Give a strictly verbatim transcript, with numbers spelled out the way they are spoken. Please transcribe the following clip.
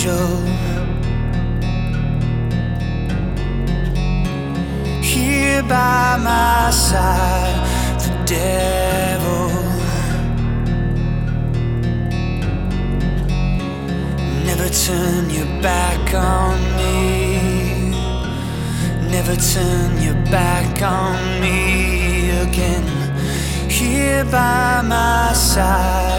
angel. Here by my side, the devil. Never turn your back on me. Never turn your back on me again. Here by my side.